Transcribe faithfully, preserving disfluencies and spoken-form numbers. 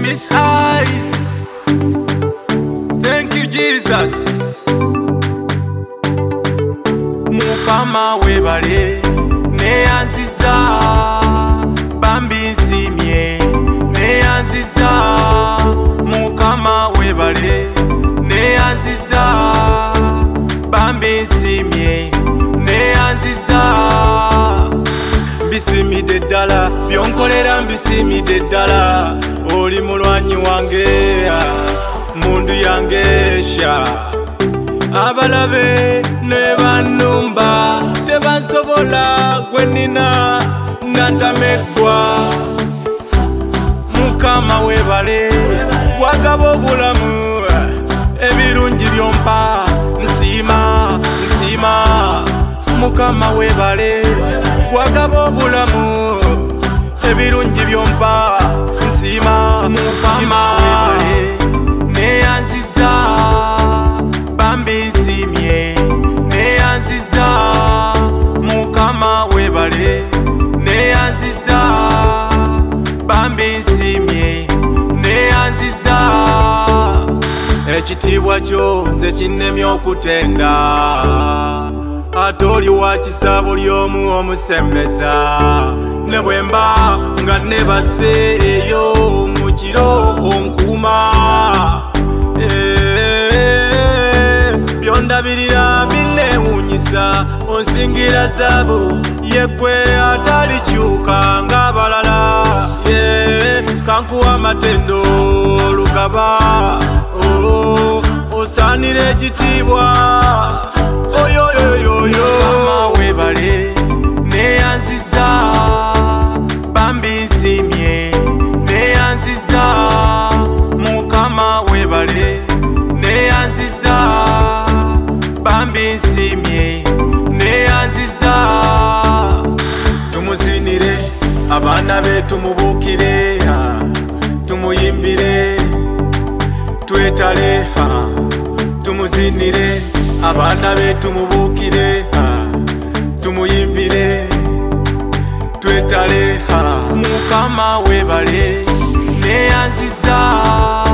his eyes. Thank you, Jesus. Mukama webale neyanziza bambi nsimye neyanziza. Mukama webale neyanziza bambi nsimye neyanziza. Mbisimidde ddala byonkolera, mbisimidde ddala. Oli mulwanyi wange, mundu yange sha. Abalabe ne bannumba tebansobola gwe nnina nantameggwa. Mukama webale gwagaba obulamu ebirungi byompa nsiima nsiima. Mukama webale gwagaba obulamu ebirungi byompa nsiima. Mukama webale neyanziza bambi nsimye neyanziza. Mukama webale neyanziza bambi nsimye neyanziza. Ekitiibwa kyo nze kinnemye okutenda, ate oli wa kisa buli omu omusembeza. Ne bwe mba nga nebase eyo mu kiro onkuuma. Byondabirira binnewuunyisa, onsingira zaabu yegwe atalikyuka ng'abalala. Kankuwa amatendo olugaba, osaanira ekitiibwa. Oyoyoyoyo Mukama webale neyanziza bambi nsimye neyanziza. Mukama webale neyanziza bambi nsimye neyanziza. Tumuzinire abaana be, tumubuukire, tumuyimbire, twetale. Tumuzinire abaana be, tumubuukire, tumuyimbire, twetale. Mukama webale neyanziza.